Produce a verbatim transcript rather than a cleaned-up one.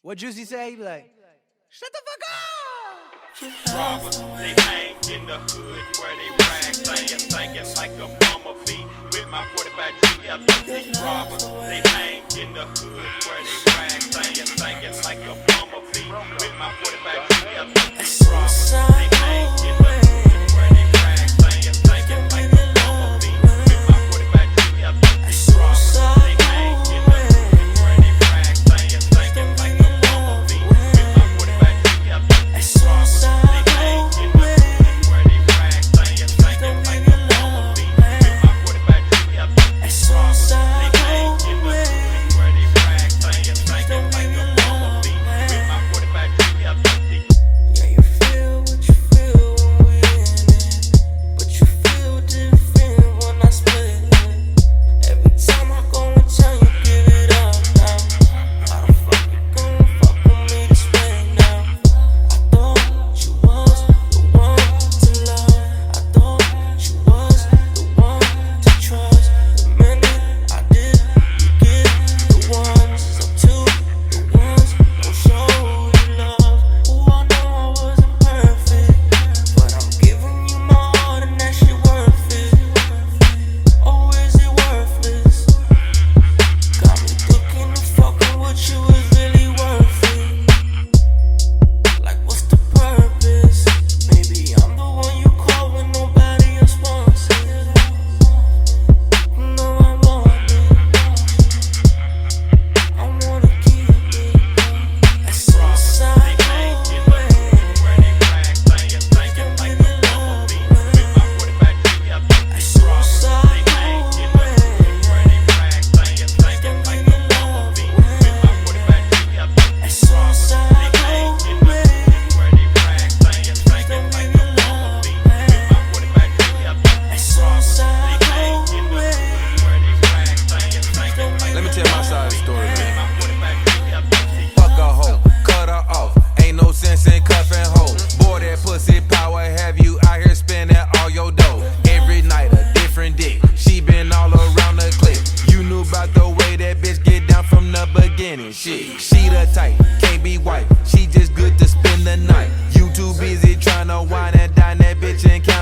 What Juicy say? He be like, shut the fuck up! Robbers, they hang in the hood where they rag, singing, singing like a bumblebee. With my forty-five G L T robbers, they hang in the hood where they rag, singing, singing like a bumblebee. With my forty-five G L T robbers, they hang in the hood where they rag, singing, singing like a bumblebee. With my forty-five G L T robbers, they hang in the hood where they rag, singing, singing like a bumblebee. With my forty-five G L T robbers. Shit, she the type, can't be white. She just good to spend the night. You too busy tryna wine and dine that bitch and count